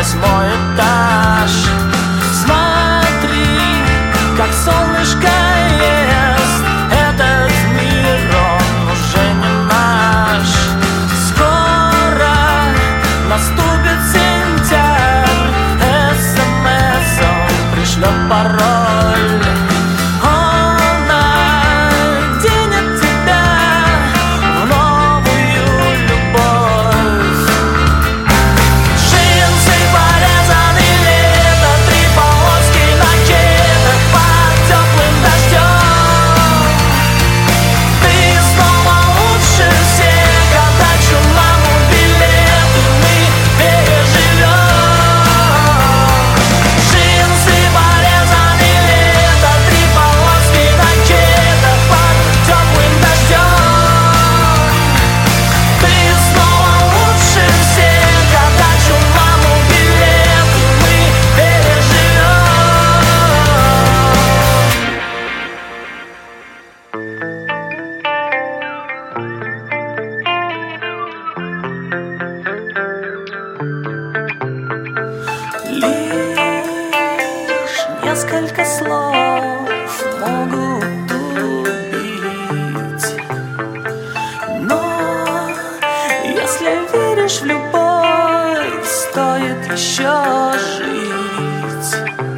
8 этаж. Смотри, как солнышко ест этот мир, он уже не наш. Скоро наступит сентябрь, СМС он пришлет пароль. Он оденет тебя в новую любовь. Джинсы порезаны лето, 3 полоски на кедах под теплым дождем. Ты снова лучше всех, отдачу маму билеты мы переживем. Джинсы порезаны лето, 3 полоски на кедах под теплым дождем. Ты снова лучше всех, отдачу маму билеты мы переживем. Лишь несколько слов могут убить, но если веришь в любовь, стоит еще жить.